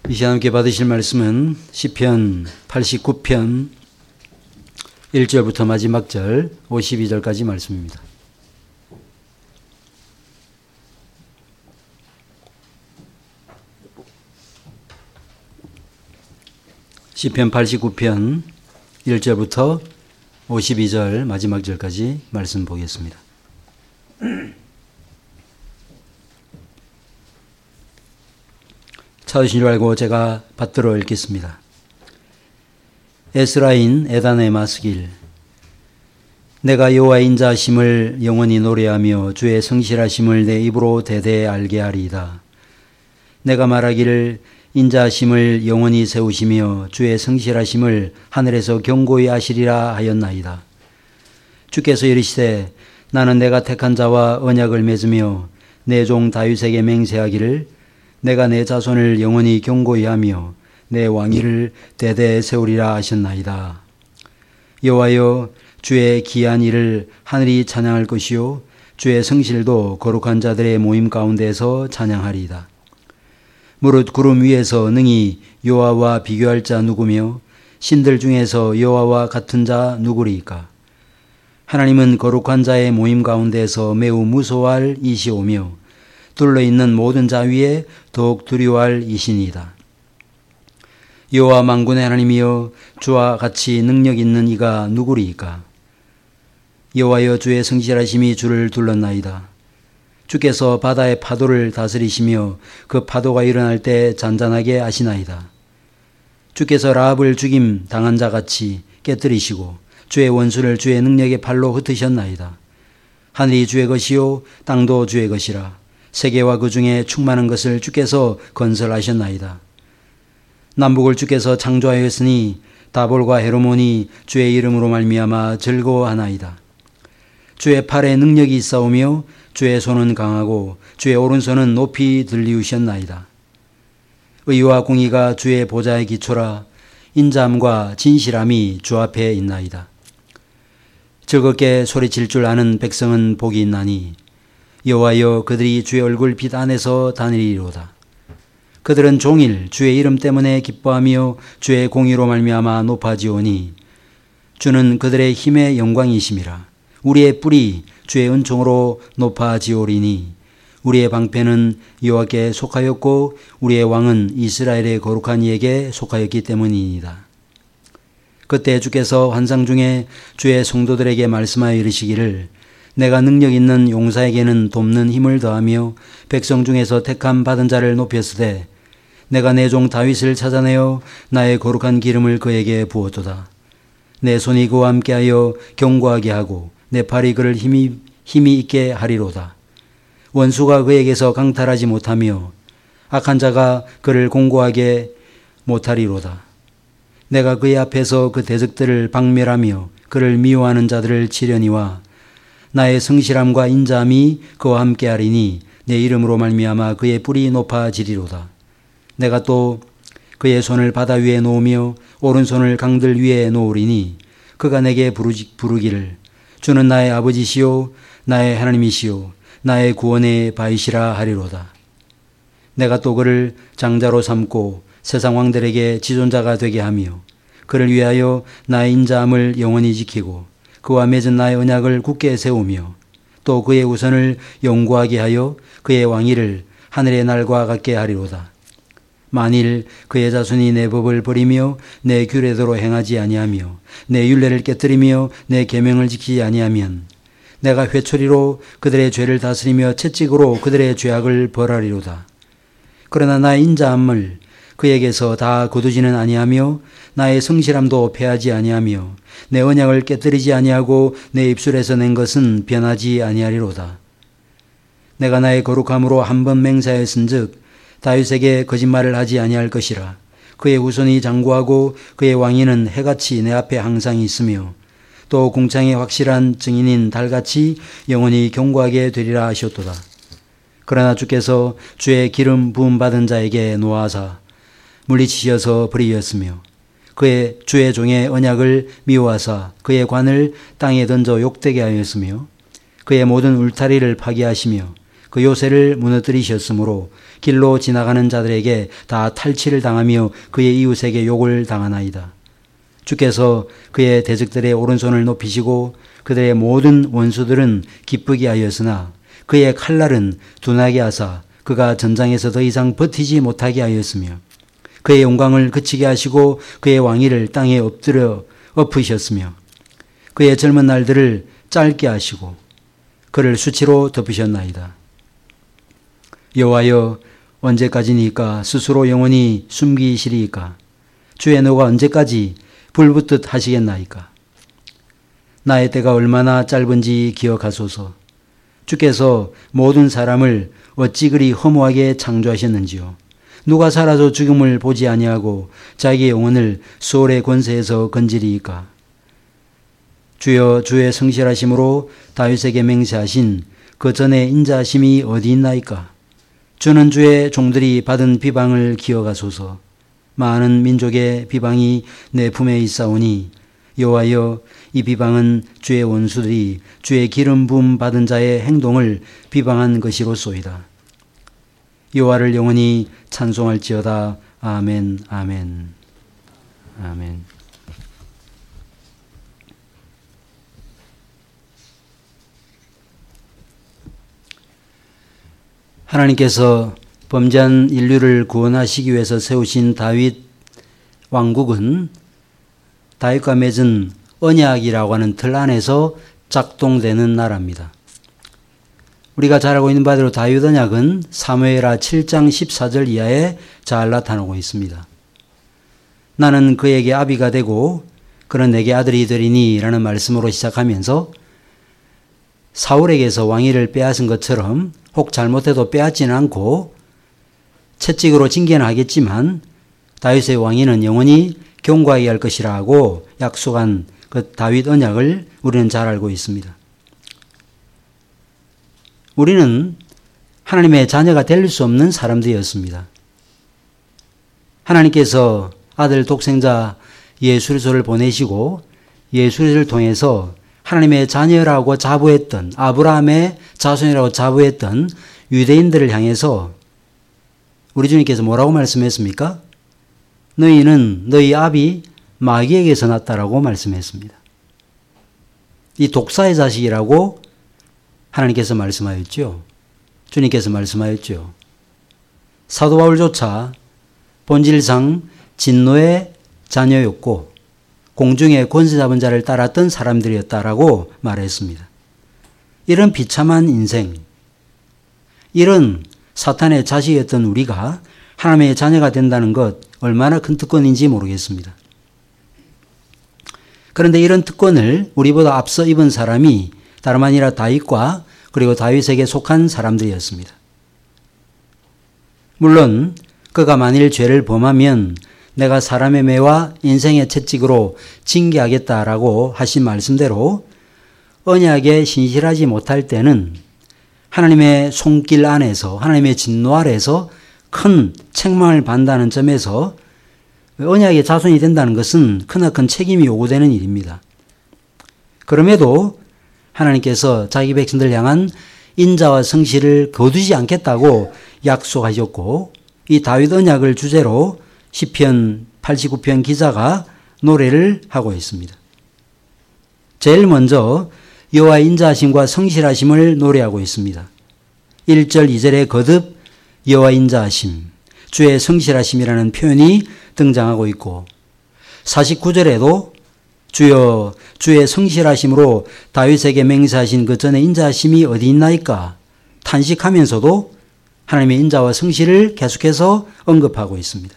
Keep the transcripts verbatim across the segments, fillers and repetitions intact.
이 시간 함께 받으실 말씀은 시편 팔십구 편 일 절부터 마지막 절 오십이 절까지 말씀입니다. 시편 팔십구 편 일 절부터 오십이 절 마지막 절까지 말씀 보겠습니다. 찾으신 줄 알고 제가 받들어 읽겠습니다. 에스라인 에단의 마스길. 내가 여호와의 인자하심을 영원히 노래하며 주의 성실하심을 내 입으로 대대 알게 하리이다. 내가 말하기를 인자하심을 영원히 세우시며 주의 성실하심을 하늘에서 경고히 하시리라 하였나이다. 주께서 이르시되 나는 내가 택한 자와 언약을 맺으며 내 종 다윗에게 맹세하기를 내가 내 자손을 영원히 경고히 하며 내 왕위를 대대 세우리라 하셨나이다. 여호와여, 주의 기이한 일을 하늘이 찬양할 것이요 주의 성실도 거룩한 자들의 모임 가운데서 찬양하리이다. 무릇 구름 위에서 능히 여호와와 비교할 자 누구며 신들 중에서 여호와와 같은 자 누구리이까? 하나님은 거룩한 자의 모임 가운데서 매우 무서워할 이시오며 둘러있는 모든 자 위에 더욱 두려워할 이신이다. 여호와 만군의 하나님이여, 주와 같이 능력 있는 이가 누구리이까? 여호와여, 주의 성실하심이 주를 둘렀나이다. 주께서 바다의 파도를 다스리시며 그 파도가 일어날 때 잔잔하게 하시나이다. 주께서 라합을 죽임 당한 자같이 깨뜨리시고 주의 원수를 주의 능력의 팔로 흩으셨나이다. 하늘이 주의 것이요 땅도 주의 것이라. 세계와 그 중에 충만한 것을 주께서 건설하셨나이다. 남북을 주께서 창조하였으니 다볼과 헤르몬이 주의 이름으로 말미암아 즐거워하나이다. 주의 팔에 능력이 있사오며 주의 손은 강하고 주의 오른손은 높이 들리우셨나이다. 의와 공의가 주의 보좌의 기초라. 인자함과 진실함이 주 앞에 있나이다. 즐겁게 소리칠 줄 아는 백성은 복이 있나니 여호와여, 그들이 주의 얼굴 빛 안에서 다니리로다. 그들은 종일 주의 이름 때문에 기뻐하며 주의 공의로 말미암아 높아지오니 주는 그들의 힘의 영광이심이라. 우리의 뿔이 주의 은총으로 높아지오리니 우리의 방패는 여호와께 속하였고 우리의 왕은 이스라엘의 거룩한 이에게 속하였기 때문이니이다. 그때 주께서 환상 중에 주의 성도들에게 말씀하여 이르시기를 내가 능력 있는 용사에게는 돕는 힘을 더하며 백성 중에서 택함 받은 자를 높였으되 내가 내 종 다윗을 찾아내어 나의 거룩한 기름을 그에게 부었도다. 내 손이 그와 함께하여 견고하게 하고 내 팔이 그를 힘이, 힘이 있게 하리로다. 원수가 그에게서 강탈하지 못하며 악한 자가 그를 공고하게 못하리로다. 내가 그의 앞에서 그 대적들을 박멸하며 그를 미워하는 자들을 치려니와 나의 성실함과 인자함이 그와 함께하리니 내 이름으로 말미암아 그의 뿔이 높아지리로다. 내가 또 그의 손을 바다 위에 놓으며 오른손을 강들 위에 놓으리니 그가 내게 부르지, 부르기를 주는 나의 아버지시요 나의 하나님이시요 나의 구원의 바위시라 하리로다. 내가 또 그를 장자로 삼고 세상 왕들에게 지존자가 되게 하며 그를 위하여 나의 인자함을 영원히 지키고 그와 맺은 나의 언약을 굳게 세우며 또 그의 우선을 영구하게 하여 그의 왕위를 하늘의 날과 같게 하리로다. 만일 그의 자손이 내 법을 버리며 내 규례대로 행하지 아니하며 내 율례를 깨뜨리며 내 계명을 지키지 아니하면 내가 회초리로 그들의 죄를 다스리며 채찍으로 그들의 죄악을 벌하리로다. 그러나 나의 인자함을 그에게서 다 거두지는 아니하며 나의 성실함도 패하지 아니하며 내 언약을 깨뜨리지 아니하고 내 입술에서 낸 것은 변하지 아니하리로다. 내가 나의 거룩함으로 한 번 맹세하였은즉 다윗에게 거짓말을 하지 아니할 것이라. 그의 후손이 장구하고 그의 왕위는 해같이 내 앞에 항상 있으며 또 궁창의 확실한 증인인 달같이 영원히 견고하게 되리라 하셨도다. 그러나 주께서 주의 기름 부음 받은 자에게 노하사 물리치셔서 버리셨으며 그의 주의 종의 언약을 미워하사 그의 관을 땅에 던져 욕되게 하였으며 그의 모든 울타리를 파괴하시며 그 요새를 무너뜨리셨으므로 길로 지나가는 자들에게 다 탈취를 당하며 그의 이웃에게 욕을 당하나이다. 주께서 그의 대적들의 오른손을 높이시고 그들의 모든 원수들은 기쁘게 하였으나 그의 칼날은 둔하게 하사 그가 전장에서 더 이상 버티지 못하게 하였으며 그의 영광을 그치게 하시고 그의 왕위를 땅에 엎드려 엎으셨으며 그의 젊은 날들을 짧게 하시고 그를 수치로 덮으셨나이다. 여호와여, 언제까지니까 스스로 영원히 숨기시리이까? 주의 노가 언제까지 불붙듯 하시겠나이까? 나의 때가 얼마나 짧은지 기억하소서. 주께서 모든 사람을 어찌 그리 허무하게 창조하셨는지요. 누가 살아서 죽음을 보지 아니하고 자기의 영혼을 수월의 권세에서 건지리이까? 주여, 주의 성실하심으로 다윗에게 맹세하신 그 전에 인자하심이 어디 있나이까? 주는 주의 종들이 받은 비방을 기억하소서. 많은 민족의 비방이 내 품에 있사오니 여호와여, 이 비방은 주의 원수들이 주의 기름 부음 받은 자의 행동을 비방한 것이로소이다. 여호와를 영원히 찬송할지어다. 아멘, 아멘, 아멘. 하나님께서 범죄한 인류를 구원하시기 위해서 세우신 다윗 왕국은 다윗과 맺은 언약이라고 하는 틀 안에서 작동되는 나라입니다. 우리가 잘 알고 있는 바대로 다윗 언약은 사무엘하 칠 장 십사 절 이하에 잘 나타나고 있습니다. 나는 그에게 아비가 되고 그는 내게 아들이 되리니 라는 말씀으로 시작하면서 사울에게서 왕위를 빼앗은 것처럼 혹 잘못해도 빼앗지는 않고 채찍으로 징계는 하겠지만 다윗의 왕위는 영원히 경고하게 할 것이라고 약속한 그 다윗 언약을 우리는 잘 알고 있습니다. 우리는 하나님의 자녀가 될 수 없는 사람들이었습니다. 하나님께서 아들 독생자 예수 그리스도를 보내시고 예수 그리스도를 통해서 하나님의 자녀라고 자부했던, 아브라함의 자손이라고 자부했던 유대인들을 향해서 우리 주님께서 뭐라고 말씀했습니까? 너희는 너희 아비 마귀에게서 났다라고 말씀했습니다. 이 독사의 자식이라고 하나님께서 말씀하였죠. 주님께서 말씀하였죠. 사도 바울조차 본질상 진노의 자녀였고 공중의 권세 잡은 자를 따랐던 사람들이었다라고 말했습니다. 이런 비참한 인생, 이런 사탄의 자식이었던 우리가 하나님의 자녀가 된다는 것 얼마나 큰 특권인지 모르겠습니다. 그런데 이런 특권을 우리보다 앞서 입은 사람이 다름 아니라 다윗과 그리고 다윗에게 속한 사람들이었습니다. 물론 그가 만일 죄를 범하면 내가 사람의 매와 인생의 채찍으로 징계하겠다라고 하신 말씀대로 언약에 신실하지 못할 때는 하나님의 손길 안에서, 하나님의 진노 아래에서 큰 책망을 받는다는 점에서 언약의 자손이 된다는 것은 크나큰 책임이 요구되는 일입니다. 그럼에도 하나님께서 자기 백성들을 향한 인자와 성실을 거두지 않겠다고 약속하셨고, 이 다윗 언약을 주제로 시편 팔십구 편 기자가 노래를 하고 있습니다. 제일 먼저 여호와의 인자하심과 성실하심을 노래하고 있습니다. 일 절 이 절에 거듭 여호와의 인자하심, 주의 성실하심이라는 표현이 등장하고 있고, 사십구 절에도 주여 주의 성실하심으로 다윗에게 맹세하신 그 전에 인자하심이 어디 있나이까 탄식하면서도 하나님의 인자와 성실을 계속해서 언급하고 있습니다.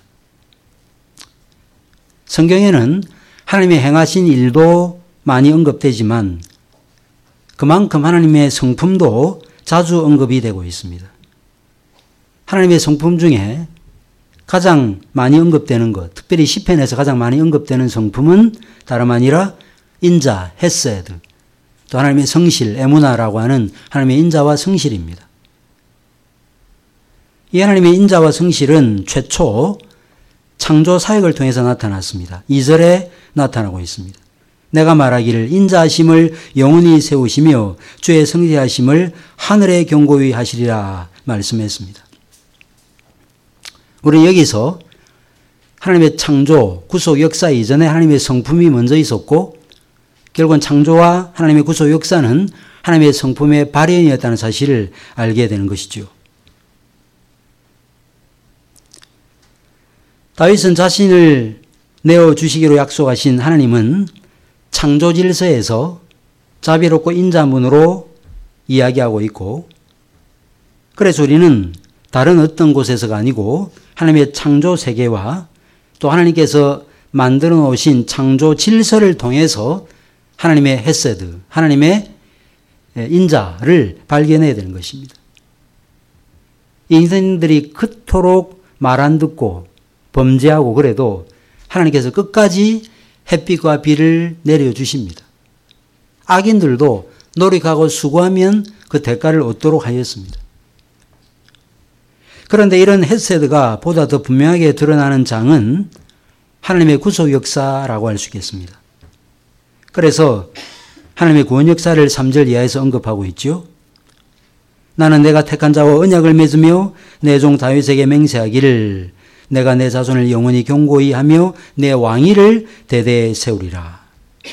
성경에는 하나님의 행하신 일도 많이 언급되지만 그만큼 하나님의 성품도 자주 언급이 되고 있습니다. 하나님의 성품 중에 가장 많이 언급되는 것, 특별히 시편에서 가장 많이 언급되는 성품은 다름 아니라 인자, 헤세드, 또 하나님의 성실, 에무나라고 하는 하나님의 인자와 성실입니다. 이 하나님의 인자와 성실은 최초 창조 사역을 통해서 나타났습니다. 이 절에 나타나고 있습니다. 내가 말하기를 인자하심을 영원히 세우시며 주의 성실하심을 하늘에 경고히 하시리라 말씀했습니다. 우리는 여기서 하나님의 창조, 구속 역사 이전에 하나님의 성품이 먼저 있었고 결국은 창조와 하나님의 구속 역사는 하나님의 성품의 발현이었다는 사실을 알게 되는 것이죠. 다윗은 자신을 내어주시기로 약속하신 하나님은 창조 질서에서 자비롭고 인자문으로 이야기하고 있고, 그래서 우리는 다른 어떤 곳에서가 아니고 하나님의 창조 세계와 또 하나님께서 만들어 놓으신 창조 질서를 통해서 하나님의 헤세드, 하나님의 인자를 발견해야 되는 것입니다. 인생들이 그토록 말 안 듣고 범죄하고 그래도 하나님께서 끝까지 햇빛과 비를 내려주십니다. 악인들도 노력하고 수고하면 그 대가를 얻도록 하였습니다. 그런데 이런 헤세드가 보다 더 분명하게 드러나는 장은 하나님의 구속 역사라고 할 수 있겠습니다. 그래서 하나님의 구원 역사를 삼 절 이하에서 언급하고 있죠. 나는 내가 택한 자와 언약을 맺으며 내 종 다윗에게 맹세하기를 내가 내 자손을 영원히 경고히 하며 내 왕위를 대대에 세우리라.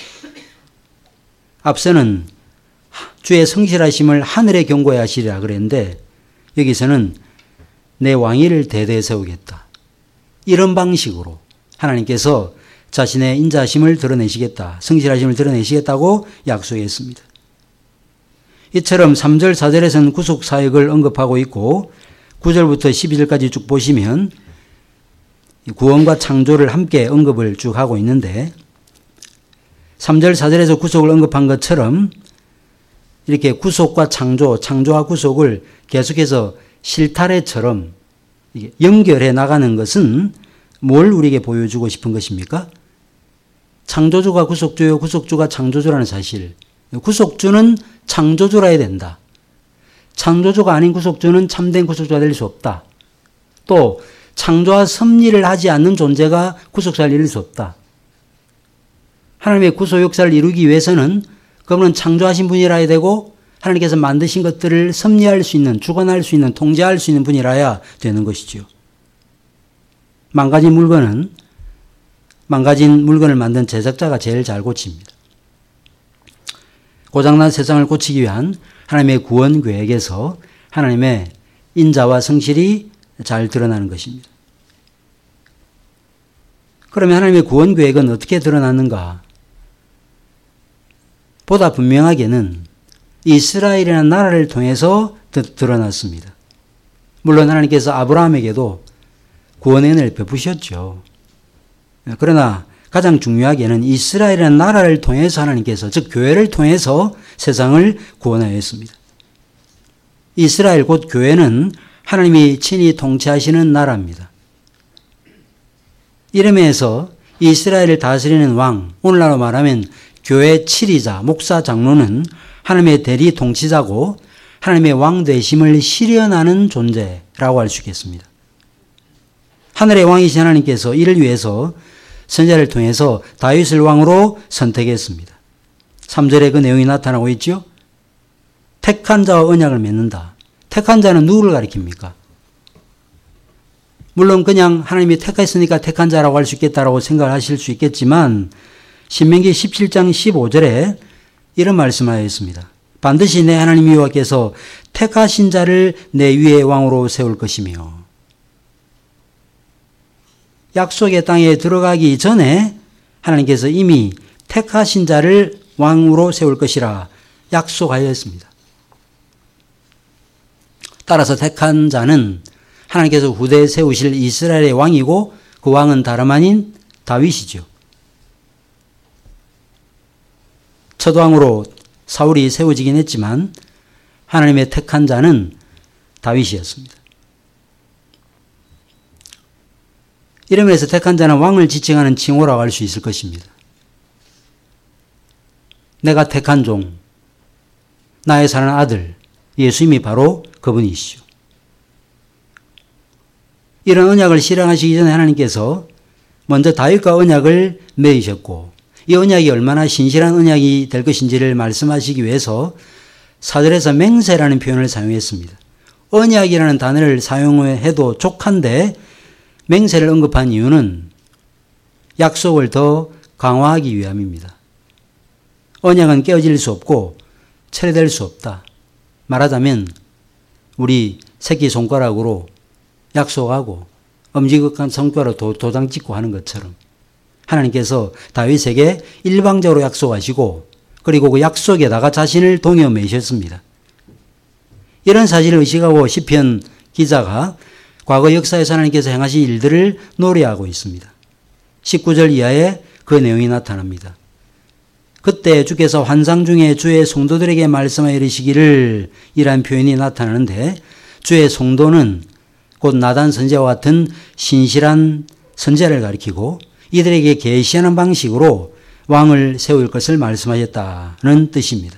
앞서는 주의 성실하심을 하늘에 경고히 하시리라 그랬는데 여기서는 내 왕위를 대대에 세우겠다. 이런 방식으로 하나님께서 자신의 인자심을 드러내시겠다, 성실하심을 드러내시겠다고 약속했습니다. 이처럼 삼 절, 사 절에서는 구속 사역을 언급하고 있고 구 절부터 십이 절까지 쭉 보시면 구원과 창조를 함께 언급을 쭉 하고 있는데 삼 절, 사 절에서 구속을 언급한 것처럼 이렇게 구속과 창조, 창조와 구속을 계속해서 실타래처럼 연결해 나가는 것은 뭘 우리에게 보여주고 싶은 것입니까? 창조주가 구속주요, 구속주가 창조주라는 사실. 구속주는 창조주라야 된다. 창조주가 아닌 구속주는 참된 구속주가 될 수 없다. 또 창조와 섭리를 하지 않는 존재가 구속사를 이룰 수 없다. 하나님의 구속 역사를 이루기 위해서는 그분은 창조하신 분이라야 되고 하나님께서 만드신 것들을 섭리할 수 있는, 주관할 수 있는, 통제할 수 있는 분이라야 되는 것이죠. 망가진 물건은 망가진 물건을 만든 제작자가 제일 잘 고칩니다. 고장난 세상을 고치기 위한 하나님의 구원 계획에서 하나님의 인자와 성실이 잘 드러나는 것입니다. 그러면 하나님의 구원 계획은 어떻게 드러났는가? 보다 분명하게는 이스라엘이라는 나라를 통해서 드러났습니다. 물론 하나님께서 아브라함에게도 구원의 은혜를 베푸셨죠. 그러나 가장 중요하게는 이스라엘이라는 나라를 통해서 하나님께서, 즉 교회를 통해서 세상을 구원하였습니다. 이스라엘 곧 교회는 하나님이 친히 통치하시는 나라입니다. 이름에서 이스라엘을 다스리는 왕, 오늘날로 말하면 교회 칠이자, 목사, 장로는 하나님의 대리 통치자고 하나님의 왕 되심을 실현하는 존재라고 할 수 있겠습니다. 하늘의 왕이신 하나님께서 이를 위해서 선지자를 통해서 다윗을 왕으로 선택했습니다. 삼 절에 그 내용이 나타나고 있죠. 택한 자와 언약을 맺는다. 택한 자는 누구를 가리킵니까? 물론 그냥 하나님이 택했으니까 택한 자라고 할 수 있겠다라고 생각을 하실 수 있겠지만 신명기 십칠 장 십오 절에 이런 말씀을 하였습니다. 반드시 내 하나님 여호와께서 택하신 자를 내 위에 왕으로 세울 것이며, 약속의 땅에 들어가기 전에 하나님께서 이미 택하신 자를 왕으로 세울 것이라 약속하였습니다. 따라서 택한 자는 하나님께서 후대에 세우실 이스라엘의 왕이고 그 왕은 다름 아닌 다윗이죠. 첫 왕으로 사울이 세워지긴 했지만 하나님의 택한 자는 다윗이었습니다. 이러면서 택한 자는 왕을 지칭하는 칭호라고 할 수 있을 것입니다. 내가 택한 종, 나의 사랑하는 아들, 예수님이 바로 그분이시죠. 이런 언약을 실행하시기 전에 하나님께서 먼저 다윗과 언약을 맺으셨고 이 언약이 얼마나 신실한 언약이 될 것인지를 말씀하시기 위해서 사 절에서 맹세라는 표현을 사용했습니다. 언약이라는 단어를 사용해도 족한데 맹세를 언급한 이유는 약속을 더 강화하기 위함입니다. 언약은 깨어질 수 없고 철회될 수 없다. 말하자면 우리 새끼손가락으로 약속하고 엄지척 손가락으로 도장 찍고 하는 것처럼 하나님께서 다윗에게 일방적으로 약속하시고 그리고 그 약속에다가 자신을 동여 매셨습니다. 이런 사실을 의식하고 시편 기자가 과거 역사에서 하나님께서 행하신 일들을 노래하고 있습니다. 십구 절 이하에 그 내용이 나타납니다. 그때 주께서 환상 중에 주의 성도들에게 말씀하여 이르시기를 이란 표현이 나타나는데 주의 성도는 곧 나단 선지자와 같은 신실한 선지자를 가리키고 이들에게 계시하는 방식으로 왕을 세울 것을 말씀하셨다는 뜻입니다.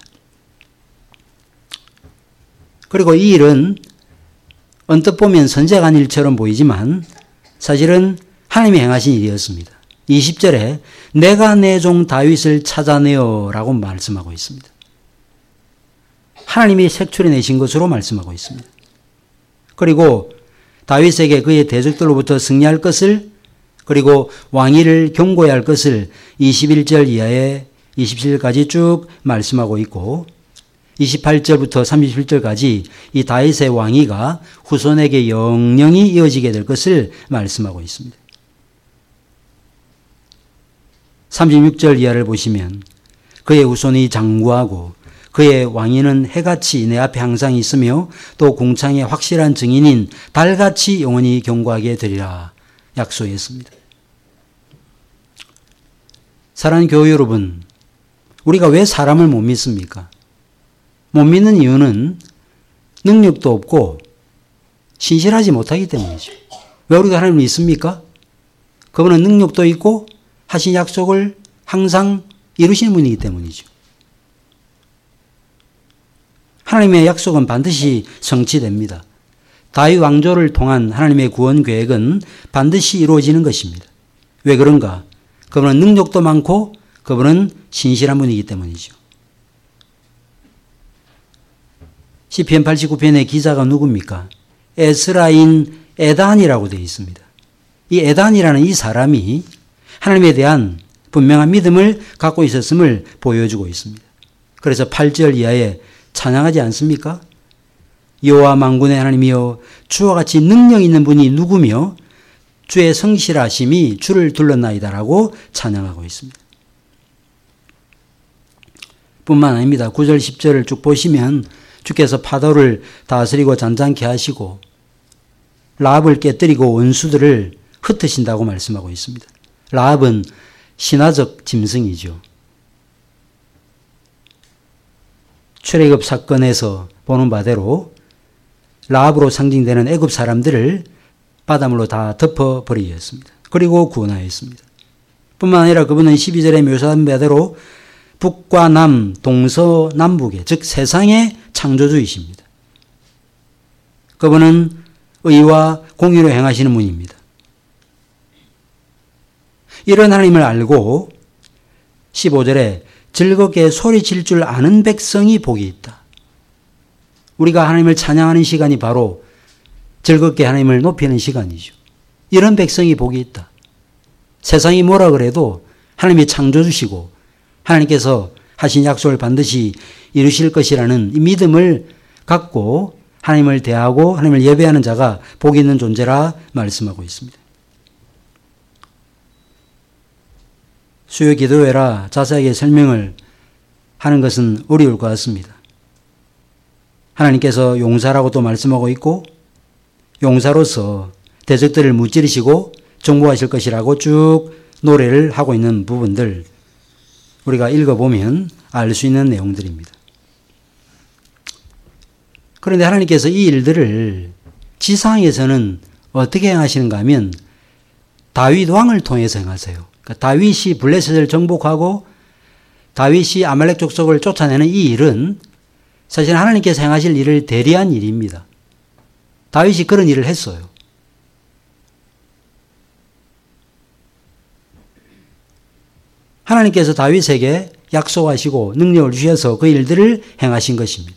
그리고 이 일은 언뜻 보면 선지자가 한 일처럼 보이지만 사실은 하나님이 행하신 일이었습니다. 이십 절에 내가 내 종 다윗을 찾아내어 라고 말씀하고 있습니다. 하나님이 색출해내신 것으로 말씀하고 있습니다. 그리고 다윗에게 그의 대적들로부터 승리할 것을 그리고 왕위를 경고해야 할 것을 이십일 절 이하에 이십칠 절까지 쭉 말씀하고 있고 이십팔 절부터 삼십일 절까지 이 다윗의 왕위가 후손에게 영영이 이어지게 될 것을 말씀하고 있습니다. 삼십육 절 이하를 보시면 그의 후손이 장구하고 그의 왕위는 해같이 내 앞에 항상 있으며 또 궁창의 확실한 증인인 달같이 영원히 경고하게 되리라 약속했습니다. 사랑하는 교회 여러분, 우리가 왜 사람을 못 믿습니까? 못 믿는 이유는 능력도 없고 신실하지 못하기 때문이죠. 왜 우리가 하나님을 믿습니까? 그분은 능력도 있고 하신 약속을 항상 이루시는 분이기 때문이죠. 하나님의 약속은 반드시 성취됩니다. 다윗 왕조를 통한 하나님의 구원 계획은 반드시 이루어지는 것입니다. 왜 그런가? 그분은 능력도 많고 그분은 신실한 분이기 때문이죠. 시편 팔십구 편의 기자가 누굽니까? 에스라인 에단이라고 되어 있습니다. 이 에단이라는 이 사람이 하나님에 대한 분명한 믿음을 갖고 있었음을 보여주고 있습니다. 그래서 팔 절 이하에 찬양하지 않습니까? 여호와 만군의 하나님이여 주와 같이 능력 있는 분이 누구며 주의 성실하심이 주를 둘렀나이다라고 찬양하고 있습니다. 뿐만 아닙니다. 구 절 십 절을 쭉 보시면 주께서 파도를 다스리고 잔잔케 하시고 라합을 깨뜨리고 원수들을 흩으신다고 말씀하고 있습니다. 라합은 신화적 짐승이죠. 출애굽 사건에서 보는 바대로 라합으로 상징되는 애굽 사람들을 바닷물로 다 덮어버리셨습니다. 그리고 구원하였습니다. 뿐만 아니라 그분은 십이 절에 묘사한 바대로 북과 남, 동서남북의 즉 세상의 창조주이십니다. 그분은 의와 공의로 행하시는 분입니다. 이런 하나님을 알고 십오 절에 즐겁게 소리칠 줄 아는 백성이 복이 있다. 우리가 하나님을 찬양하는 시간이 바로 즐겁게 하나님을 높이는 시간이죠. 이런 백성이 복이 있다. 세상이 뭐라 그래도 하나님이 창조주시고 하나님께서 하신 약속을 반드시 이루실 것이라는 이 믿음을 갖고 하나님을 대하고 하나님을 예배하는 자가 복이 있는 존재라 말씀하고 있습니다. 수요 기도회라 자세하게 설명을 하는 것은 어려울 것 같습니다. 하나님께서 용사라고도 말씀하고 있고 용사로서 대적들을 무찌르시고 정복하실 것이라고 쭉 노래를 하고 있는 부분들 우리가 읽어보면 알 수 있는 내용들입니다. 그런데 하나님께서 이 일들을 지상에서는 어떻게 행하시는가 하면 다윗 왕을 통해서 행하세요. 그러니까 다윗이 블레셋을 정복하고 다윗이 아말렉 족속을 쫓아내는 이 일은 사실 하나님께서 행하실 일을 대리한 일입니다. 다윗이 그런 일을 했어요. 하나님께서 다윗에게 약속하시고 능력을 주셔서 그 일들을 행하신 것입니다.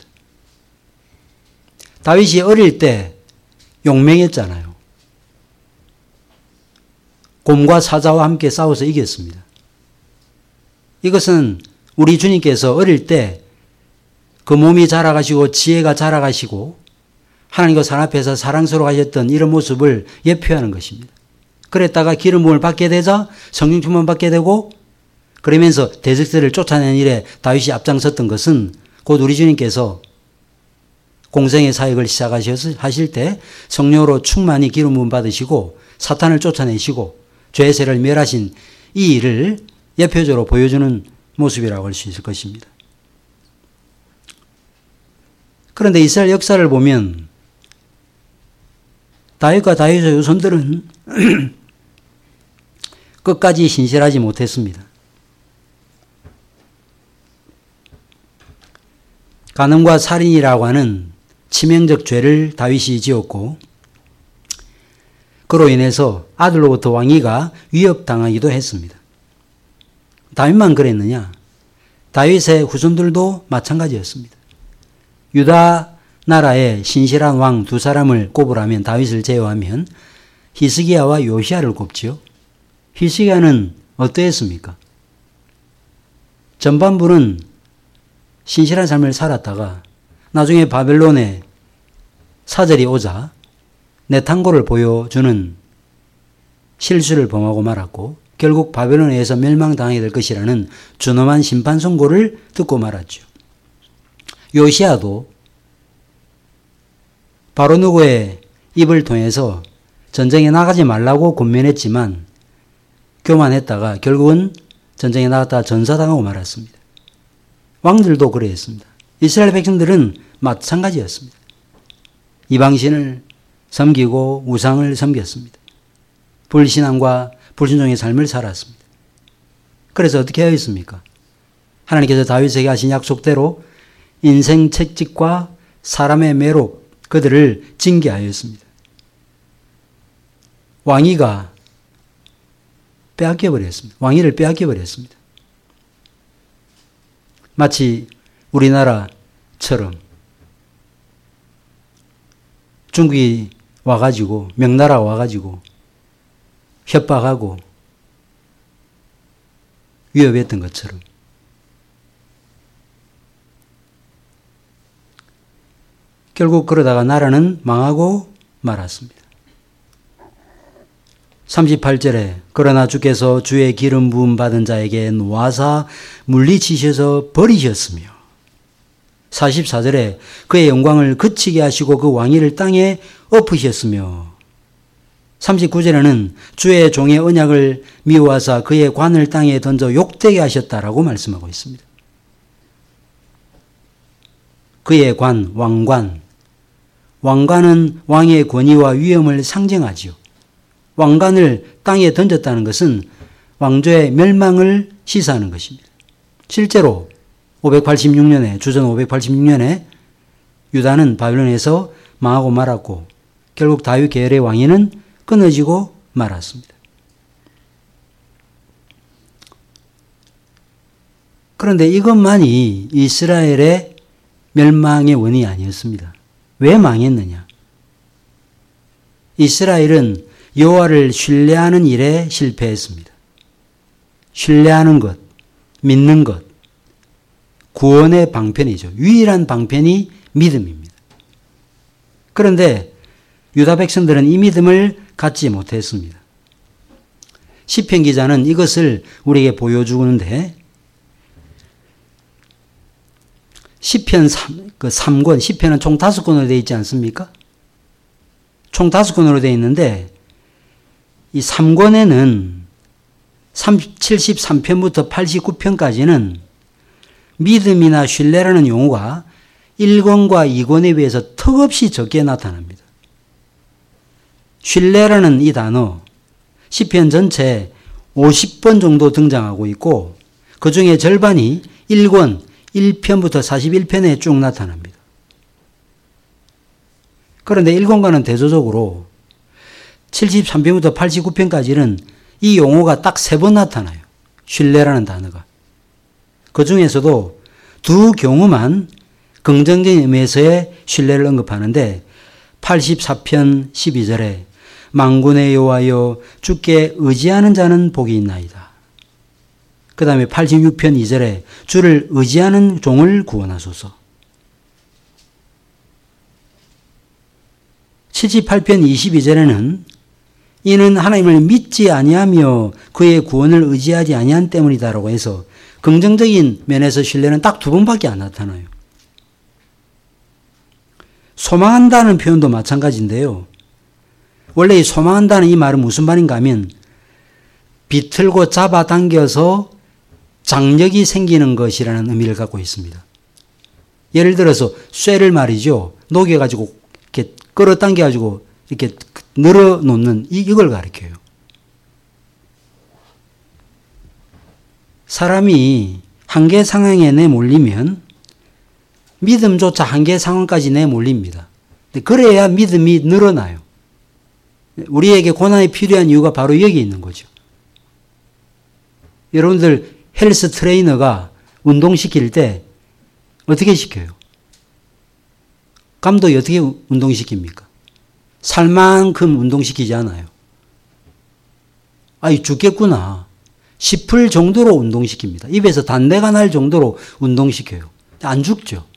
다윗이 어릴 때 용맹했잖아요. 곰과 사자와 함께 싸워서 이겼습니다. 이것은 우리 주님께서 어릴 때 그 몸이 자라가시고 지혜가 자라가시고 하나님과 사람 앞에서 사랑스러워하셨던 이런 모습을 예표하는 것입니다. 그랬다가 기름 부음을 받게 되자 성령 충만 받게 되고 그러면서 대적들을 쫓아내는 일에 다윗이 앞장섰던 것은 곧 우리 주님께서 공생의 사역을 시작하실 때 성령으로 충만히 기름 부음 받으시고 사탄을 쫓아내시고 죄의 세를 멸하신 이 일을 예표적으로 보여주는 모습이라고 할 수 있을 것입니다. 그런데 이스라엘 역사를 보면 다윗과 다윗의 후손들은 끝까지 신실하지 못했습니다. 간음과 살인이라고 하는 치명적 죄를 다윗이 지었고 그로 인해서 아들로부터 왕위가 위협당하기도 했습니다. 다윗만 그랬느냐? 다윗의 후손들도 마찬가지였습니다. 유다 나라의 신실한 왕 두 사람을 꼽으라면 다윗을 제외하면 히스기야와 요시야를 꼽지요. 히스기야는 어떠했습니까? 전반부는 신실한 삶을 살았다가 나중에 바벨론에 사절이 오자 내탄고를 보여주는 실수를 범하고 말았고 결국 바벨론에 의해서 멸망당하게 될 것이라는 준엄한 심판 선고를 듣고 말았죠. 요시야도 바로 누구의 입을 통해서 전쟁에 나가지 말라고 권면했지만 교만했다가 결국은 전쟁에 나갔다가 전사당하고 말았습니다. 왕들도 그랬습니다. 이스라엘 백성들은 마찬가지였습니다. 이방신을 섬기고 우상을 섬겼습니다. 불신앙과 불순종의 삶을 살았습니다. 그래서 어떻게 하였습니까? 하나님께서 다윗에게 하신 약속대로 인생 채찍과 사람의 매로 그들을 징계하였습니다. 왕위가 빼앗겨버렸습니다. 왕위를 빼앗겨버렸습니다. 마치 우리나라처럼 중국이 와가지고 명나라가 와가지고 협박하고 위협했던 것처럼 결국 그러다가 나라는 망하고 말았습니다. 삼십팔 절에 그러나 주께서 주의 기름 부음 받은 자에게 놓아사 물리치셔서 버리셨으며 사십사 절에 그의 영광을 그치게 하시고 그 왕위를 땅에 엎으셨으며 삼십구 절에는 주의 종의 언약을 미워하사 그의 관을 땅에 던져 욕되게 하셨다라고 말씀하고 있습니다. 그의 관, 왕관. 왕관은 왕의 권위와 위엄을 상징하지요. 왕관을 땅에 던졌다는 것은 왕조의 멸망을 시사하는 것입니다. 실제로 오백팔십육 년에 주전 오백팔십육 년에 유다는 바벨론에서 망하고 말았고 결국 다윗 계열의 왕위는 끊어지고 말았습니다. 그런데 이것만이 이스라엘의 멸망의 원인이 아니었습니다. 왜 망했느냐? 이스라엘은 여호와를 신뢰하는 일에 실패했습니다. 신뢰하는 것, 믿는 것, 구원의 방편이죠. 유일한 방편이 믿음입니다. 그런데 유다 백성들은 이 믿음을 갖지 못했습니다. 시편 기자는 이것을 우리에게 보여주는데 시편 삼 권, 시편은 총 다섯 권으로 되어 있지 않습니까? 총 다섯 권으로 되어 있는데 이 삼 권에는 칠십삼 편부터 팔십구 편까지는 믿음이나 신뢰라는 용어가 일 권과 이 권에 비해서 턱없이 적게 나타납니다. 신뢰라는 이 단어 시편 전체 오십 번 정도 등장하고 있고 그 중에 절반이 일 권 일 편부터 사십일 편에 쭉 나타납니다. 그런데 일 권과는 대조적으로 칠십삼 편부터 팔십구 편까지는 이 용어가 딱 세 번 나타나요. 신뢰라는 단어가. 그 중에서도 두 경우만 긍정적인 의미에서의 신뢰를 언급하는데 팔십사 편 십이 절에 만군의 여호와여 주께 의지하는 자는 복이 있나이다. 그 다음에 팔십육 편 이 절에 주를 의지하는 종을 구원하소서. 칠십팔 편 이십이 절에는 이는 하나님을 믿지 아니하며 그의 구원을 의지하지 아니한 때문이다라고 해서 긍정적인 면에서 신뢰는 딱 두 번밖에 안 나타나요. 소망한다는 표현도 마찬가지인데요. 원래 이 소망한다는 이 말은 무슨 말인가 하면 비틀고 잡아당겨서 장력이 생기는 것이라는 의미를 갖고 있습니다. 예를 들어서 쇠를 말이죠. 녹여가지고 이렇게 끌어당겨가지고 이렇게 늘어놓는 이걸 가리켜요. 사람이 한계 상황에 내몰리면 믿음조차 한계 상황까지 내몰립니다. 그래야 믿음이 늘어나요. 우리에게 고난이 필요한 이유가 바로 여기 있는 거죠. 여러분들 헬스 트레이너가 운동시킬 때 어떻게 시켜요? 감독이 어떻게 운동시킵니까? 살만큼 운동시키지 않아요. 아이 죽겠구나 싶을 정도로 운동시킵니다. 입에서 단내가 날 정도로 운동시켜요. 안 죽죠.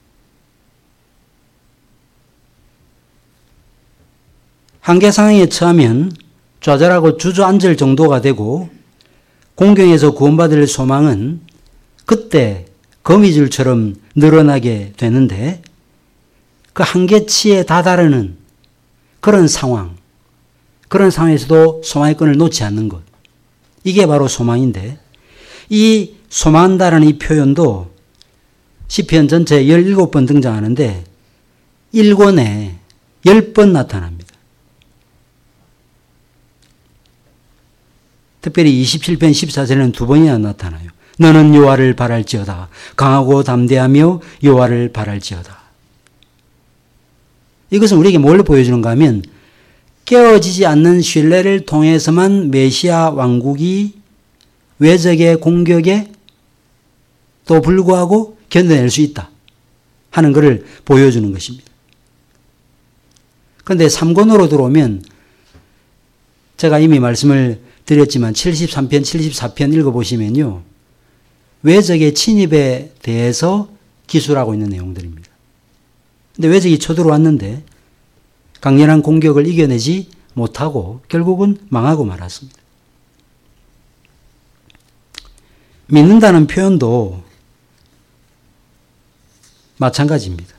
한계 상황에 처하면 좌절하고 주저앉을 정도가 되고 공경에서 구원받을 소망은 그때 거미줄처럼 늘어나게 되는데 그 한계치에 다다르는 그런 상황, 그런 상황에서도 소망의 끈을 놓지 않는 것. 이게 바로 소망인데 이 소망한다라는 이 표현도 시편 전체에 열일곱 번 등장하는데 일 권에 십 번 나타납니다. 특별히 이십칠 편 십사 절에는 두 번이나 나타나요. 너는 여호와를 바랄지어다. 강하고 담대하며 여호와를 바랄지어다. 이것은 우리에게 뭘 보여주는가 하면 깨어지지 않는 신뢰를 통해서만 메시아 왕국이 외적의 공격에 또 불구하고 견뎌낼 수 있다 하는 것을 보여주는 것입니다. 그런데 삼 권으로 들어오면 제가 이미 말씀을 드렸지만 칠십삼 편, 칠십사 편 읽어보시면요. 외적의 침입에 대해서 기술하고 있는 내용들입니다. 근데 외적이 쳐들어왔는데 강렬한 공격을 이겨내지 못하고 결국은 망하고 말았습니다. 믿는다는 표현도 마찬가지입니다.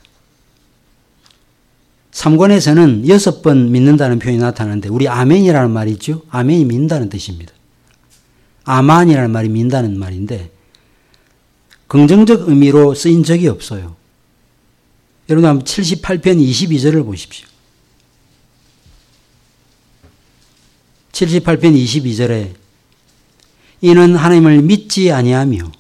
삼 권에서는 여섯 번 믿는다는 표현이 나타나는데 우리 아멘이라는 말이 있죠. 아멘이 믿는다는 뜻입니다. 아만이라는 말이 믿는다는 말인데 긍정적 의미로 쓰인 적이 없어요. 여러분 한번 칠십팔 편 이십이 절을 보십시오. 칠십팔 편 이십이 절에 이는 하나님을 믿지 아니하며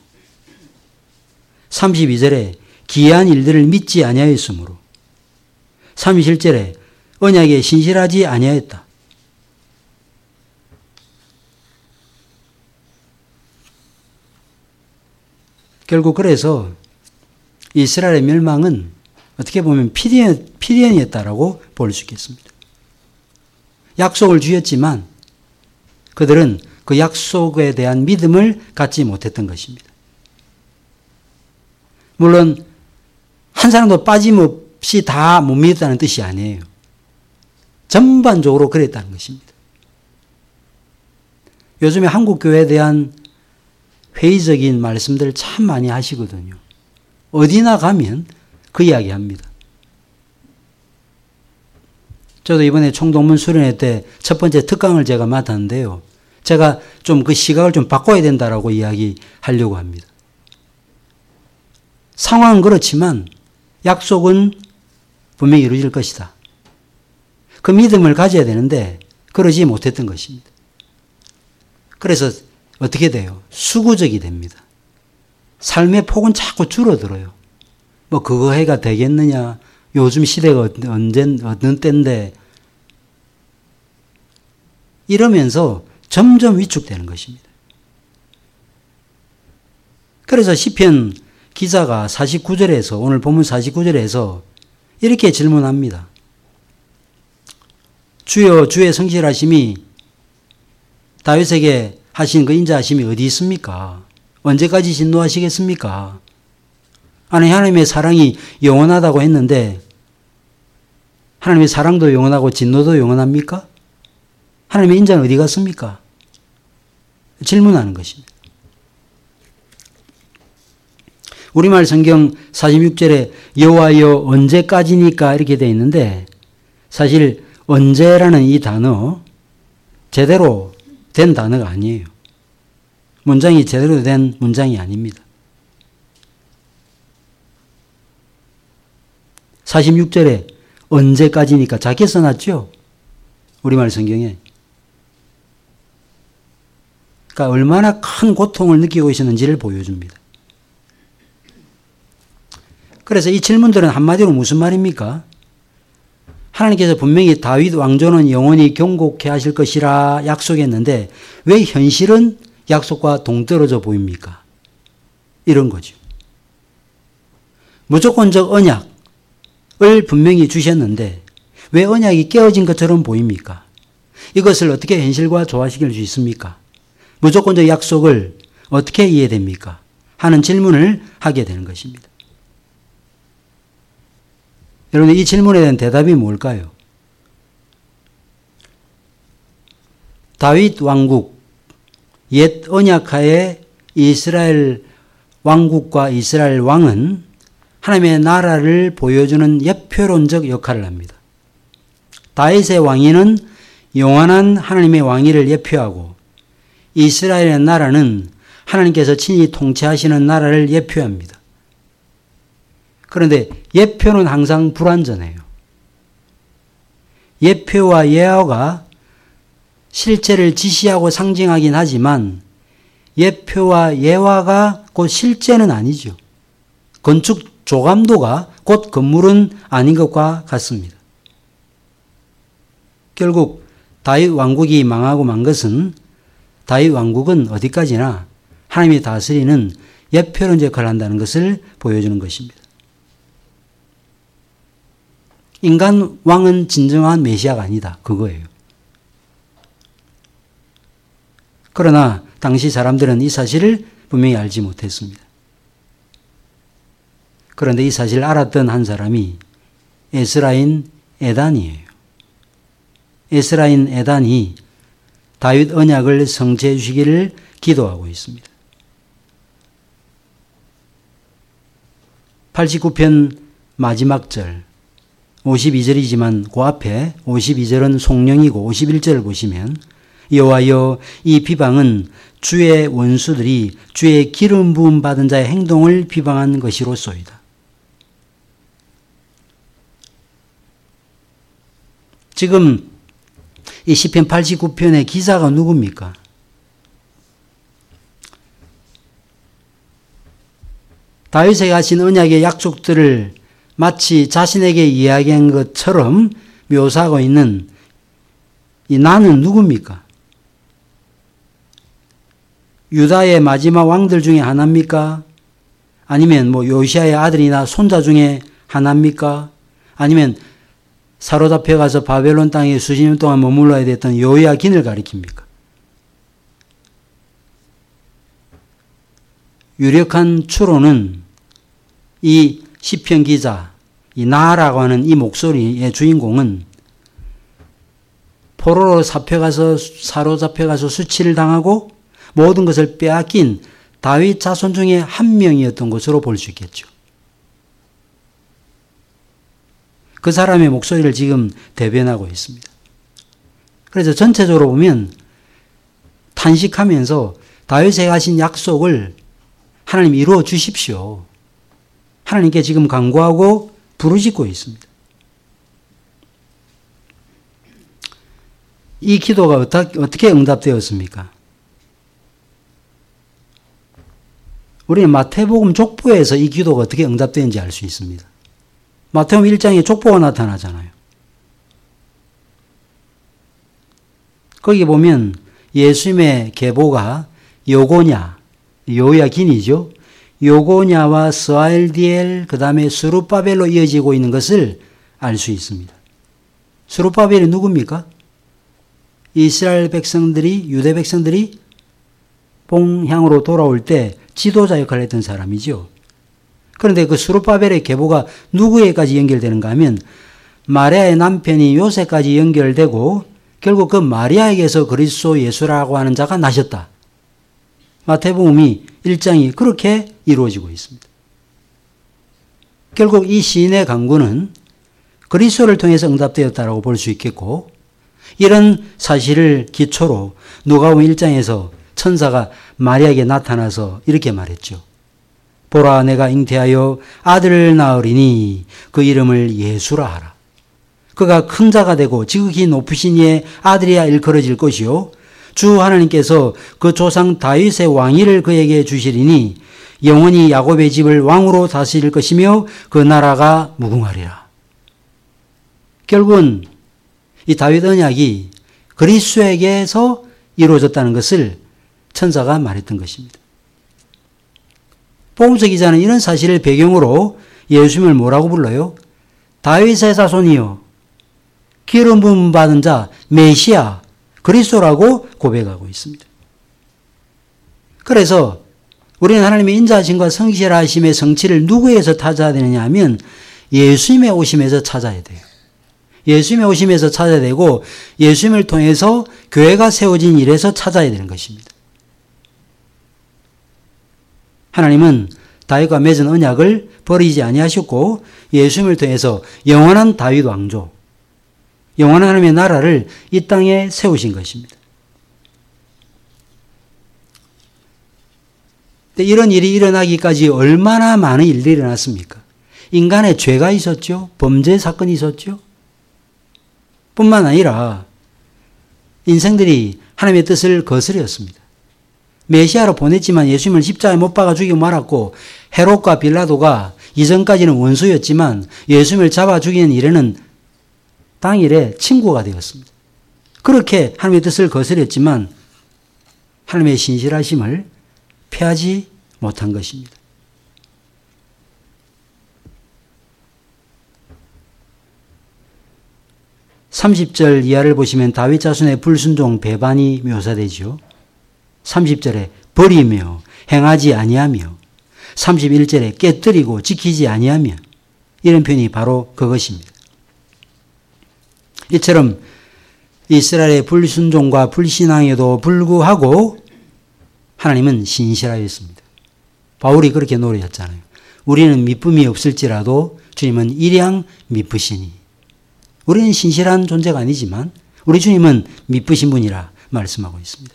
삼십이 절에 기이한 일들을 믿지 아니하였으므로 삼십칠 절에 언약에 신실하지 아니하였다. 결국 그래서 이스라엘의 멸망은 어떻게 보면 피디연, 피디연이었다라고 볼 수 있겠습니다. 약속을 주었지만 그들은 그 약속에 대한 믿음을 갖지 못했던 것입니다. 물론 한 사람도 빠짐없이 다 못 믿었다는 뜻이 아니에요. 전반적으로 그랬다는 것입니다. 요즘에 한국 교회에 대한 회의적인 말씀들을 참 많이 하시거든요. 어디나 가면 그 이야기 합니다. 저도 이번에 총동문 수련회 때 첫 번째 특강을 제가 맡았는데요. 제가 좀 그 시각을 좀 바꿔야 된다라고 이야기하려고 합니다. 상황은 그렇지만 약속은 분명히 이루어질 것이다. 그 믿음을 가져야 되는데 그러지 못했던 것입니다. 그래서 어떻게 돼요? 수구적이 됩니다. 삶의 폭은 자꾸 줄어들어요. 뭐 그거 해가 되겠느냐? 요즘 시대가 언제 어느 때인데 이러면서 점점 위축되는 것입니다. 그래서 시편 기자가 사십구 절에서 오늘 본문 사십구 절에서 이렇게 질문합니다. 주여 주의 성실하심이 다윗에게 하신 그 인자하심이 어디 있습니까? 언제까지 진노하시겠습니까? 아니 하나님의 사랑이 영원하다고 했는데 하나님의 사랑도 영원하고 진노도 영원합니까? 하나님의 인자는 어디 갔습니까? 질문하는 것입니다. 우리말 성경 사십육 절에 여호와여 언제까지니까 이렇게 되어 있는데 사실 언제라는 이 단어 제대로 된 단어가 아니에요. 문장이 제대로 된 문장이 아닙니다. 사십육 절에 언제까지니까 작게 써놨죠? 우리말 성경에. 그러니까 얼마나 큰 고통을 느끼고 계시는지를 보여줍니다. 그래서 이 질문들은 한마디로 무슨 말입니까? 하나님께서 분명히 다윗 왕조는 영원히 경고케 하실 것이라 약속했는데 왜 현실은 약속과 동떨어져 보입니까? 이런 거죠. 무조건적 언약을 분명히 주셨는데 왜 언약이 깨어진 것처럼 보입니까? 이것을 어떻게 현실과 조화시킬 수 있습니까? 무조건적 약속을 어떻게 이해됩니까? 하는 질문을 하게 되는 것입니다. 여러분, 이 질문에 대한 대답이 뭘까요? 다윗 왕국, 옛 언약하에 이스라엘 왕국과 이스라엘 왕은 하나님의 나라를 보여주는 예표론적 역할을 합니다. 다윗의 왕위는 영원한 하나님의 왕위를 예표하고 이스라엘의 나라는 하나님께서 친히 통치하시는 나라를 예표합니다. 그런데 예표는 항상 불완전해요. 예표와 예화가 실체를 지시하고 상징하긴 하지만 예표와 예화가 곧 실제는 아니죠. 건축 조감도가 곧 건물은 아닌 것과 같습니다. 결국 다윗 왕국이 망하고 만 것은 다윗 왕국은 어디까지나 하나님이 다스리는 예표론적 역할을 한다는 것을 보여주는 것입니다. 인간 왕은 진정한 메시아가 아니다. 그거예요. 그러나 당시 사람들은 이 사실을 분명히 알지 못했습니다. 그런데 이 사실을 알았던 한 사람이 에스라인 에단이에요. 에스라인 에단이 다윗 언약을 성취해 주시기를 기도하고 있습니다. 팔십구 편 마지막 절 오십이 절이지만 그 앞에 오십이 절은 송령이고 오십일 절을 보시면 여호와여 이 비방은 주의 원수들이 주의 기름 부음 받은 자의 행동을 비방한 것이로소이다. 지금 이 시편 팔십구 편의 기사가 누굽니까? 다윗에게 하신 언약의 약속들을 마치 자신에게 이야기한 것처럼 묘사하고 있는 이 나는 누굽니까? 유다의 마지막 왕들 중에 하나입니까? 아니면 뭐 요시아의 아들이나 손자 중에 하나입니까? 아니면 사로잡혀가서 바벨론 땅에 수십 년 동안 머물러야 됐던 요야긴을 가리킵니까? 유력한 추론은 이 시편 기자, 이 나라고 하는 이 목소리의 주인공은 포로로 잡혀가서 사로잡혀가서 수치를 당하고 모든 것을 빼앗긴 다윗 자손 중에 한 명이었던 것으로 볼 수 있겠죠. 그 사람의 목소리를 지금 대변하고 있습니다. 그래서 전체적으로 보면 탄식하면서 다윗에게 하신 약속을 하나님 이루어 주십시오. 하나님께 지금 간구하고 부르짖고 있습니다. 이 기도가 어떻게 응답되었습니까? 우리는 마태복음 족보에서 이 기도가 어떻게 응답되는지 알 수 있습니다. 마태복음 일 장에 족보가 나타나잖아요. 거기 보면 예수님의 계보가 요고냐, 요야긴이죠. 요고냐와 스알디엘, 그 다음에 스룹바벨로 이어지고 있는 것을 알 수 있습니다. 스룹바벨이 누굽니까? 이스라엘 백성들이, 유대 백성들이 봉향으로 돌아올 때 지도자 역할을 했던 사람이죠. 그런데 그 스룹바벨의 계보가 누구에까지 연결되는가 하면 마리아의 남편이 요셉까지 연결되고 결국 그 마리아에게서 그리스도 예수라고 하는 자가 나셨다. 마태복음이 일 장이 그렇게 이루어지고 있습니다. 결국 이 시인의 간구는 그리스도를 통해서 응답되었다라고 볼 수 있겠고, 이런 사실을 기초로 누가복음 일 장에서 천사가 마리아에게 나타나서 이렇게 말했죠. 보라, 내가 잉태하여 아들을 낳으리니 그 이름을 예수라 하라. 그가 큰 자가 되고 지극히 높으신 이의 아들이야 일컬어질 것이요 주 하나님께서 그 조상 다윗의 왕위를 그에게 주시리니 영원히 야곱의 집을 왕으로 다스릴 것이며 그 나라가 무궁하리라. 결국은 이 다윗 언약이 그리스도에게서 이루어졌다는 것을 천사가 말했던 것입니다. 복음서 기자는 이런 사실을 배경으로 예수님을 뭐라고 불러요? 다윗의 자손이요, 기름 부음 받은 자, 메시아, 그리스도라고 고백하고 있습니다. 그래서 우리는 하나님의 인자하심과 성실하심의 성취를 누구에서 찾아야 되느냐 하면 예수님의 오심에서 찾아야 돼요. 예수님의 오심에서 찾아야 되고 예수님을 통해서 교회가 세워진 일에서 찾아야 되는 것입니다. 하나님은 다윗과 맺은 언약을 버리지 아니하셨고 예수님을 통해서 영원한 다윗 왕조, 영원한 하나님의 나라를 이 땅에 세우신 것입니다. 이런 일이 일어나기까지 얼마나 많은 일들이 일어났습니까? 인간의 죄가 있었죠. 범죄 사건이 있었죠. 뿐만 아니라 인생들이 하나님의 뜻을 거스렸습니다. 메시아로 보냈지만 예수님을 십자가에 못 박아 죽이고 말았고, 헤롯과 빌라도가 이전까지는 원수였지만 예수님을 잡아 죽이는 일에는 당일에 친구가 되었습니다. 그렇게 하나님의 뜻을 거스렸지만 하나님의 신실하심을 피하지 못한 것입니다. 삼십 절 이하를 보시면 다윗 자손의 불순종 배반이 묘사되죠. 삼십 절에 버리며 행하지 아니하며, 삼십일 절에 깨뜨리고 지키지 아니하며, 이런 표현이 바로 그것입니다. 이처럼 이스라엘의 불순종과 불신앙에도 불구하고 하나님은 신실하였습니다. 바울이 그렇게 노래했잖아요. 우리는 미쁨이 없을지라도 주님은 일양 미쁘시니. 우리는 신실한 존재가 아니지만 우리 주님은 미쁘신 분이라 말씀하고 있습니다.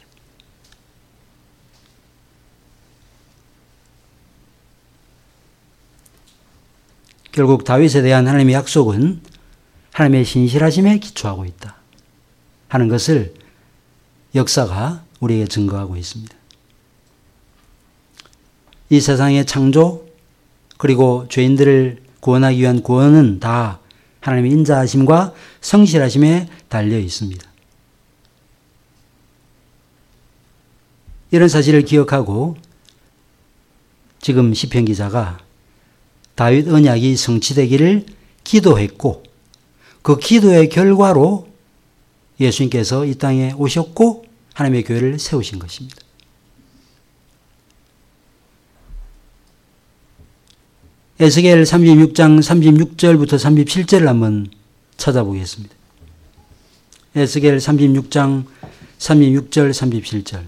결국 다윗에 대한 하나님의 약속은 하나님의 신실하심에 기초하고 있다 하는 것을 역사가 우리에게 증거하고 있습니다. 이 세상의 창조 그리고 죄인들을 구원하기 위한 구원은 다 하나님의 인자하심과 성실하심에 달려 있습니다. 이런 사실을 기억하고 지금 시편 기자가 다윗 언약이 성취되기를 기도했고 그 기도의 결과로 예수님께서 이 땅에 오셨고 하나님의 교회를 세우신 것입니다. 에스겔 삼십육 장 삼십육 절부터 삼십칠 절을 한번 찾아보겠습니다. 에스겔 삼십육 장 삼십육 절 삼십칠 절.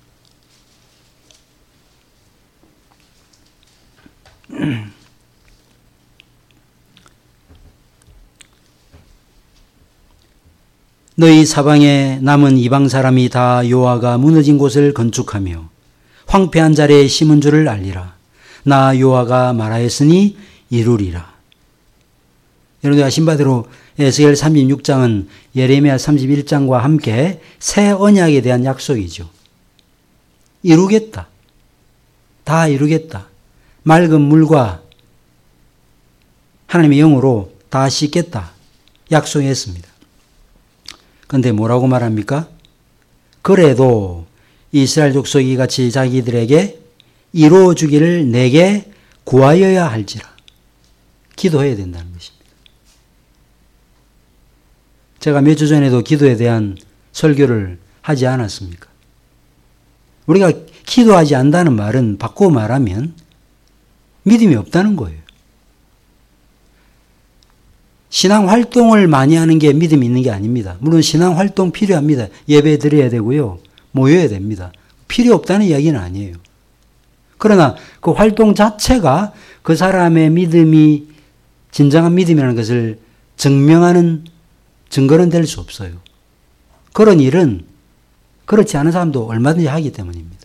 너희 사방에 남은 이방 사람이 다 여호와가 무너진 곳을 건축하며 황폐한 자리에 심은 줄을 알리라. 나 여호와가 말하였으니 이루리라. 여러분들 아신 바대로 에스겔 삼십육 장은 예레미야 삼십일 장과 함께 새 언약에 대한 약속이죠. 이루겠다. 다 이루겠다. 맑은 물과 하나님의 영으로 다 씻겠다. 약속했습니다. 그런데 뭐라고 말합니까? 그래도 이스라엘 족속이 같이 자기들에게 이루어 주기를 내게 구하여야 할지라. 기도해야 된다는 것입니다. 제가 몇 주 전에도 기도에 대한 설교를 하지 않았습니까? 우리가 기도하지 않는다는 말은 바꾸어 말하면 믿음이 없다는 거예요. 신앙 활동을 많이 하는 게 믿음이 있는 게 아닙니다. 물론 신앙 활동 필요합니다. 예배 드려야 되고요. 모여야 됩니다. 필요 없다는 이야기는 아니에요. 그러나 그 활동 자체가 그 사람의 믿음이 진정한 믿음이라는 것을 증명하는 증거는 될 수 없어요. 그런 일은 그렇지 않은 사람도 얼마든지 하기 때문입니다.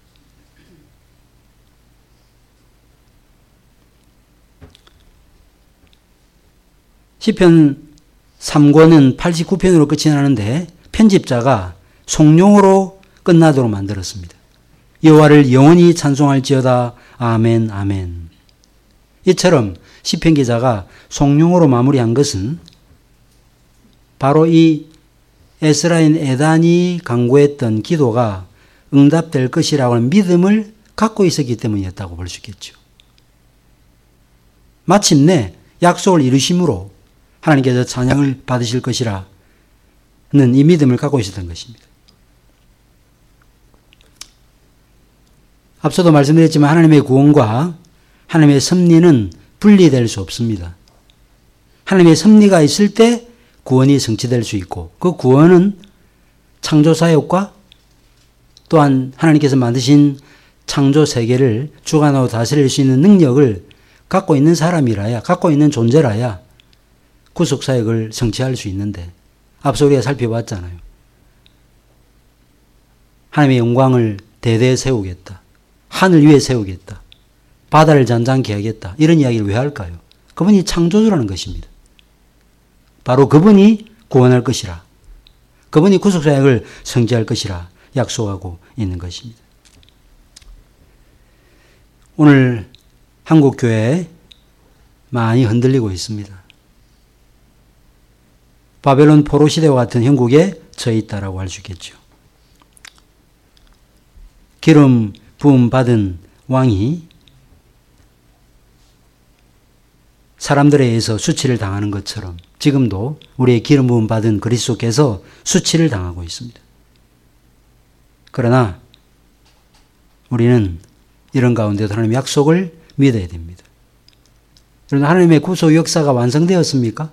시편 삼 권은 팔십구 편으로 끝이 나는데 편집자가 송룡으로 끝나도록 만들었습니다. 여호와를 영원히 찬송할지어다. 아멘 아멘. 이처럼 시편 기자가 송룡으로 마무리한 것은 바로 이 에스라인 에단이 강구했던 기도가 응답될 것이라고 하는 믿음을 갖고 있었기 때문이었다고 볼 수 있겠죠. 마침내 약속을 이루심으로 하나님께서 찬양을 받으실 것이라는 이 믿음을 갖고 있었던 것입니다. 앞서도 말씀드렸지만 하나님의 구원과 하나님의 섭리는 분리될 수 없습니다. 하나님의 섭리가 있을 때 구원이 성취될 수 있고 그 구원은 창조사역과 또한 하나님께서 만드신 창조 세계를 주관하고 다스릴 수 있는 능력을 갖고 있는 사람이라야, 갖고 있는 존재라야 구속사역을 성취할 수 있는데 앞서 우리가 살펴봤잖아요. 하나님의 영광을 대대에 세우겠다. 하늘 위에 세우겠다. 바다를 잔잔케 하겠다. 이런 이야기를 왜 할까요? 그분이 창조주라는 것입니다. 바로 그분이 구원할 것이라. 그분이 구속사역을 성취할 것이라 약속하고 있는 것입니다. 오늘 한국교회 많이 흔들리고 있습니다. 바벨론 포로 시대와 같은 형국에 처해 있다라고 할 수 있겠죠. 기름 부음 받은 왕이 사람들에 의해서 수치를 당하는 것처럼 지금도 우리의 기름 부음 받은 그리스도께서 수치를 당하고 있습니다. 그러나 우리는 이런 가운데도 하나님의 약속을 믿어야 됩니다. 여러분, 하나님의 구속 역사가 완성되었습니까?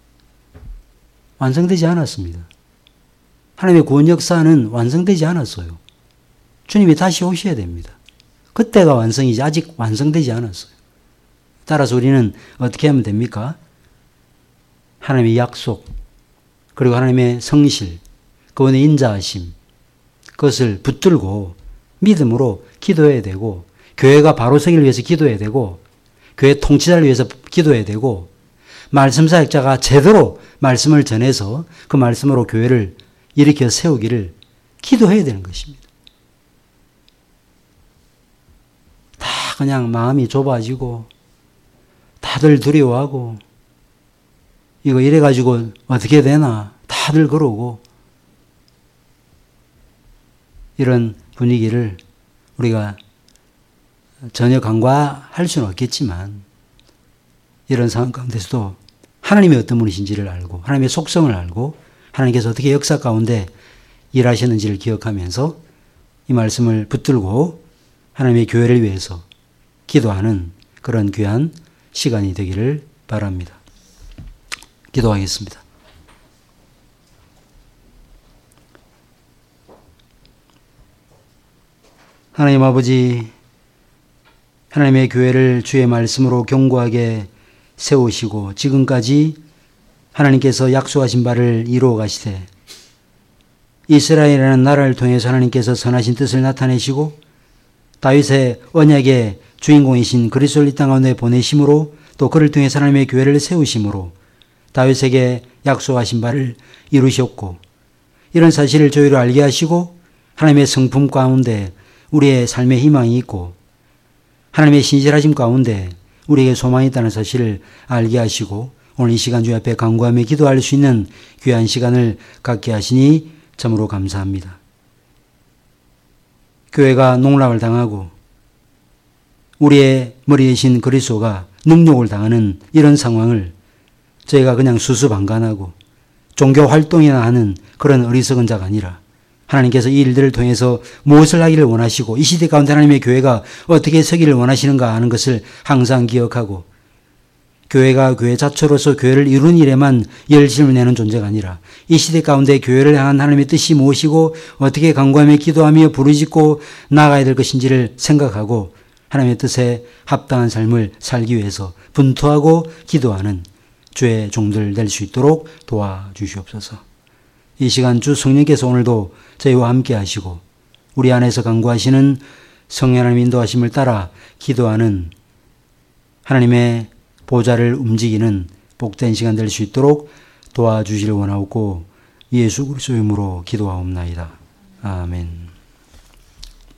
완성되지 않았습니다. 하나님의 구원 역사는 완성되지 않았어요. 주님이 다시 오셔야 됩니다. 그때가 완성이지 아직 완성되지 않았어요. 따라서 우리는 어떻게 하면 됩니까? 하나님의 약속, 그리고 하나님의 성실, 그분의 인자하심, 그것을 붙들고 믿음으로 기도해야 되고, 교회가 바로 서기를 위해서 기도해야 되고, 교회 통치자를 위해서 기도해야 되고, 말씀 사역자가 제대로 말씀을 전해서 그 말씀으로 교회를 일으켜 세우기를 기도해야 되는 것입니다. 다 그냥 마음이 좁아지고 다들 두려워하고 이거 이래가지고 어떻게 되나 다들 그러고 이런 분위기를 우리가 전혀 간과할 수는 없겠지만 이런 상황 가운데서도 하나님이 어떤 분이신지를 알고 하나님의 속성을 알고 하나님께서 어떻게 역사 가운데 일하시는지를 기억하면서 이 말씀을 붙들고 하나님의 교회를 위해서 기도하는 그런 귀한 시간이 되기를 바랍니다. 기도하겠습니다. 하나님 아버지, 하나님의 교회를 주의 말씀으로 견고하게 세우시고 지금까지 하나님께서 약속하신 바를 이루어 가시되 이스라엘이라는 나라를 통해서 하나님께서 선하신 뜻을 나타내시고 다윗의 언약의 주인공이신 그리스도를 이 땅 가운데 보내심으로 또 그를 통해서 하나님의 교회를 세우심으로 다윗에게 약속하신 바를 이루셨고 이런 사실을 저희로 알게 하시고 하나님의 성품 가운데 우리의 삶의 희망이 있고 하나님의 신실하심 가운데 우리에게 소망이 있다는 사실을 알게 하시고 오늘 이 시간 주 앞에 간구하며 기도할 수 있는 귀한 시간을 갖게 하시니 참으로 감사합니다. 교회가 농락을 당하고 우리의 머리에 신 그리스도가 능욕을 당하는 이런 상황을 저희가 그냥 수수방관하고 종교 활동이나 하는 그런 어리석은 자가 아니라 하나님께서 이 일들을 통해서 무엇을 하기를 원하시고 이 시대 가운데 하나님의 교회가 어떻게 서기를 원하시는가 하는 것을 항상 기억하고 교회가 교회 자체로서 교회를 이루는 일에만 열심을 내는 존재가 아니라 이 시대 가운데 교회를 향한 하나님의 뜻이 무엇이고 어떻게 간구하며 기도하며 부르짖고 나아가야 될 것인지를 생각하고 하나님의 뜻에 합당한 삶을 살기 위해서 분투하고 기도하는 주의 종들 될 수 있도록 도와주시옵소서. 이 시간 주 성령께서 오늘도 저희와 함께 하시고 우리 안에서 간구하시는 성령 하나님의 인도하심을 따라 기도하는 하나님의 보좌를 움직이는 복된 시간 될 수 있도록 도와주시길 원하옵고 예수 그리스도의 이름으로 기도하옵나이다. 아멘.